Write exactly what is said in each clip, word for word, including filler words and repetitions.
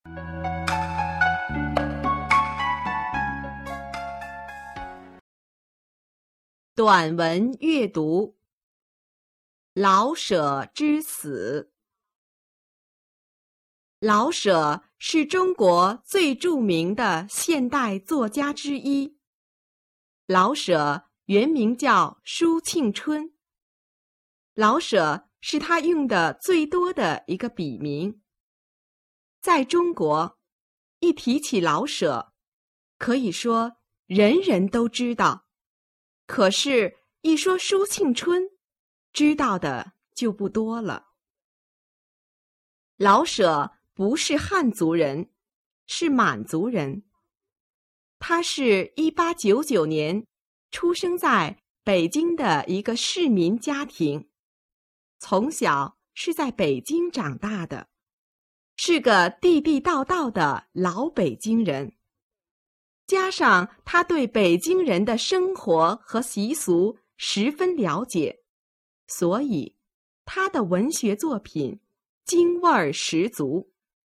短文阅读：老舍之死。老舍是中国最著名的现代作家之一。老舍原名叫舒庆春，老舍是他用的最多的一个笔名。在中国，一提起老舍，可以说人人都知道。可是，一说舒庆春，知道的就不多了。老舍不是汉族人，是满族人。他是一八九九年出生在北京的一个市民家庭，从小是在北京长大的，是个地地道道的老北京人。加上他对北京人的生活和习俗十分了解，所以他的文学作品京味儿十足。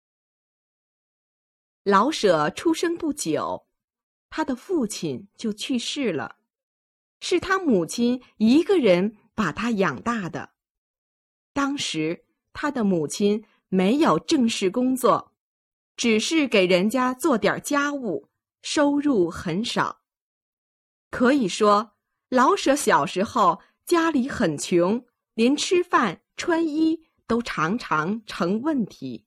老舍出生不久，他的父亲就去世了，是他母亲一个人把他养大的。当时他的母亲没有正式工作，只是给人家做点家务，收入很少。可以说，老舍小时候家里很穷，连吃饭穿衣都常常成问题。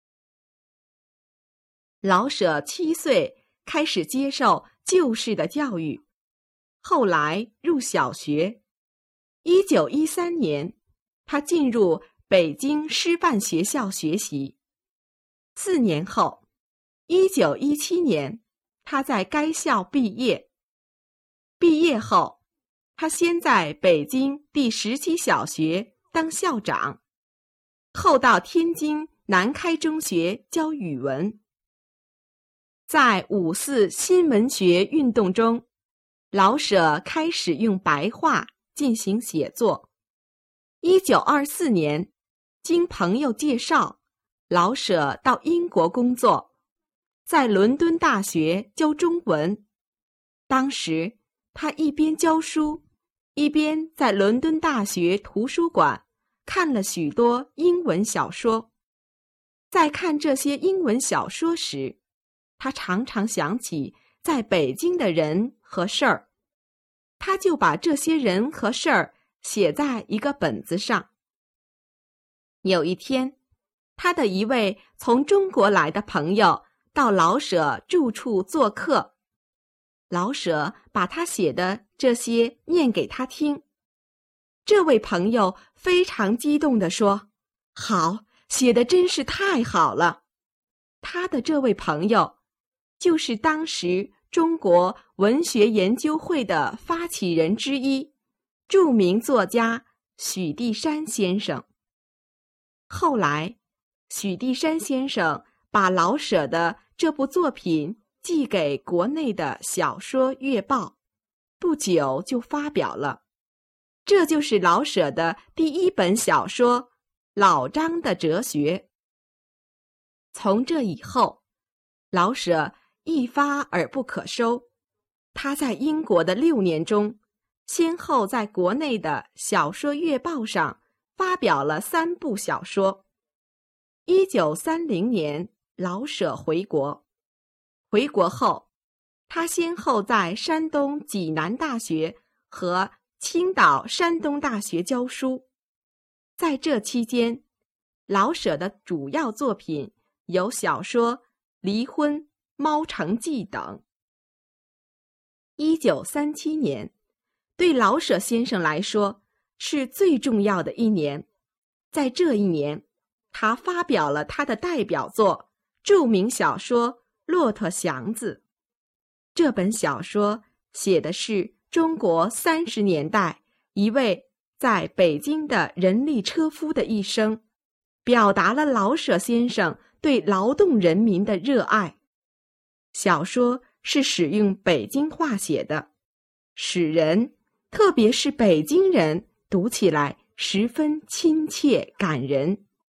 老舍七岁开始接受旧式的教育，后来入小学。一九一三年，他进入北京师范学校学习。四年后，一九一七年，他在该校毕业。毕业后，他先在北京第十七小学当校长，后到天津南开中学教语文。在五四新文学运动中，老舍开始用白话进行写作。一九二四年，经朋友介绍，老舍到英国工作，在伦敦大学教中文。当时他一边教书，一边在伦敦大学图书馆看了许多英文小说。在看这些英文小说时，他常常想起在北京的人和事儿，他就把这些人和事儿写在一个本子上。有一天，他的一位从中国来的朋友到老舍住处做客，老舍把他写的这些念给他听。这位朋友非常激动地说：“好，写的真是太好了。”他的这位朋友就是当时中国文学研究会的发起人之一，著名作家许地山先生。后来，许地山先生把老舍的这部作品寄给国内的小说月报，不久就发表了。这就是老舍的第一本小说《老张的哲学》。从这以后，老舍一发而不可收。他在英国的六年中，先后在国内的小说月报上发表了三部小说。一九三零年，老舍回国。回国后，他先后在山东济南大学和青岛山东大学教书。在这期间，老舍的主要作品有小说《离婚》《猫城记》等。一九三七年，对老舍先生来说是最重要的一年。在这一年，他发表了他的代表作著名小说《骆驼祥子》。这本小说写的是中国三十年代一位在北京的人力车夫的一生，表达了老舍先生对劳动人民的热爱。小说是使用北京话写的，使人，特别是北京人，读起来十分亲切感人。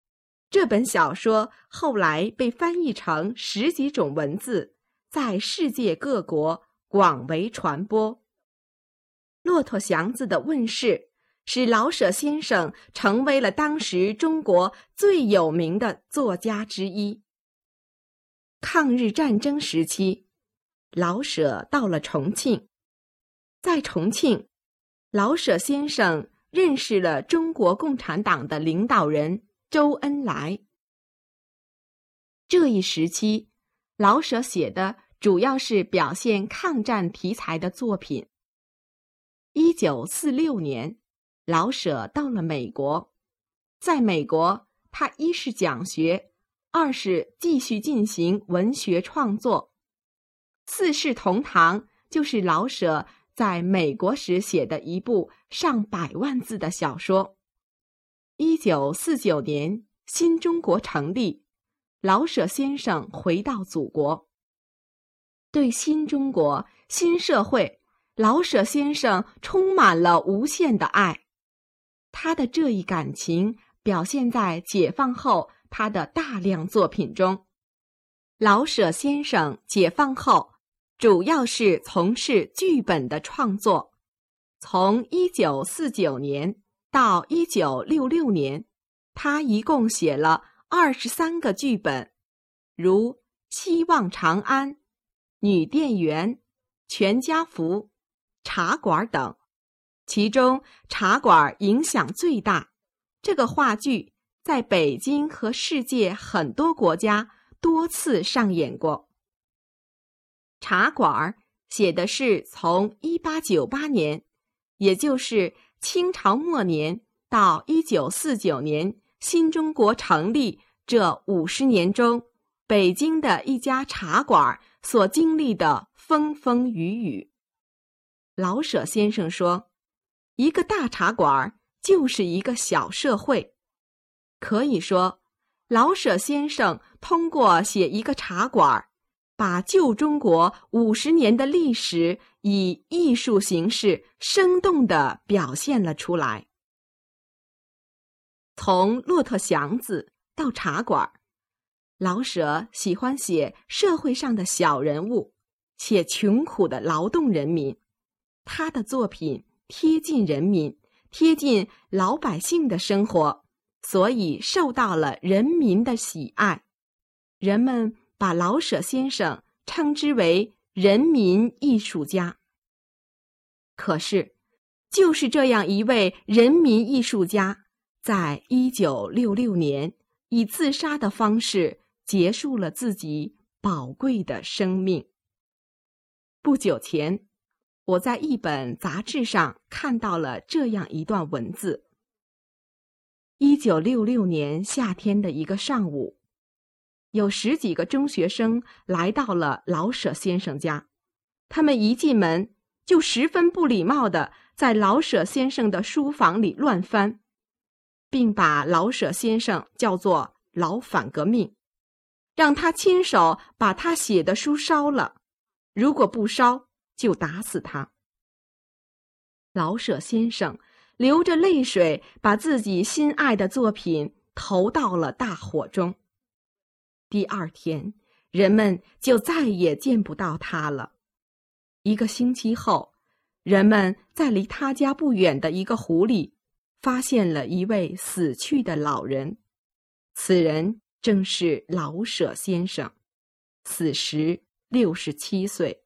这本小说后来被翻译成十几种文字，在世界各国广为传播。《骆驼祥子》的问世，使老舍先生成为了当时中国最有名的作家之一。抗日战争时期，老舍到了重庆。在重庆，老舍先生认识了中国共产党的领导人周恩来。这一时期，老舍写的主要是表现抗战题材的作品。一九四六年，老舍到了美国。在美国，他一是讲学，二是继续进行文学创作。四世同堂就是老舍在美国时写的一部上百万字的小说。一九四九年，新中国成立，老舍先生回到祖国。对新中国、新社会，老舍先生充满了无限的爱。他的这一感情表现在解放后他的大量作品中。老舍先生解放后主要是从事剧本的创作。从一九四九年到一九六六年，他一共写了二十三个剧本，如《希望长安》、《女店员》、《全家福》、《茶馆》等。其中《茶馆》影响最大，这个话剧在北京和世界很多国家多次上演过。《茶馆》写的是从一八九八年，也就是清朝末年到一九四九年新中国成立这五十年中，北京的一家茶馆所经历的风风雨雨。老舍先生说，一个大茶馆就是一个小社会。可以说，老舍先生通过写一个茶馆，把旧中国五十年的历史以艺术形式生动地表现了出来。从骆驼祥子到茶馆，老舍喜欢写社会上的小人物，写穷苦的劳动人民。他的作品贴近人民，贴近老百姓的生活，所以受到了人民的喜爱。人们把老舍先生称之为人民艺术家。可是，就是这样一位人民艺术家，在一九六六年以自杀的方式结束了自己宝贵的生命。不久前，我在一本杂志上看到了这样一段文字。一九六六年夏天的一个上午，有十几个中学生来到了老舍先生家。他们一进门就十分不礼貌地在老舍先生的书房里乱翻，并把老舍先生叫做老反革命，让他亲手把他写的书烧了，如果不烧就打死他。老舍先生流着泪水把自己心爱的作品投到了大火中。第二天，人们就再也见不到他了。一个星期后，人们在离他家不远的一个湖里发现了一位死去的老人。此人正是老舍先生，死时六十七岁。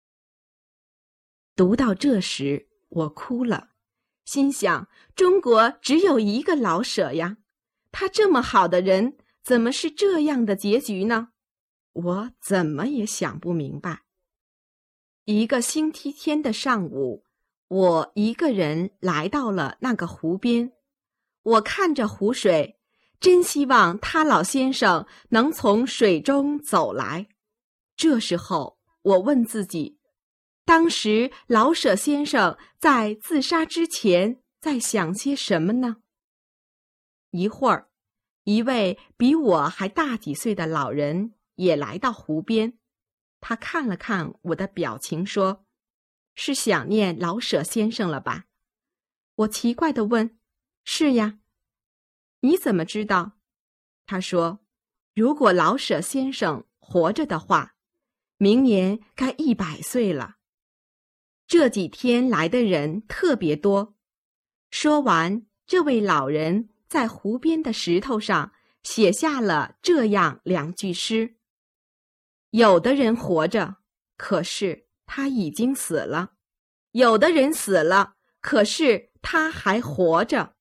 读到这时，我哭了，心想，中国只有一个老舍呀，他这么好的人，怎么是这样的结局呢？我怎么也想不明白。一个星期天的上午，我一个人来到了那个湖边。我看着湖水，真希望他老先生能从水中走来。这时候，我问自己，当时老舍先生在自杀之前在想些什么呢？一会儿，一位比我还大几岁的老人也来到湖边。他看了看我的表情，说：“是想念老舍先生了吧？”我奇怪地问：“是呀。”你怎么知道？ 他说，如果老舍先生活着的话，明年该一百岁了。这几天来的人特别多。说完，这位老人在湖边的石头上写下了这样两句诗：有的人活着，可是他已经死了；有的人死了，可是他还活着。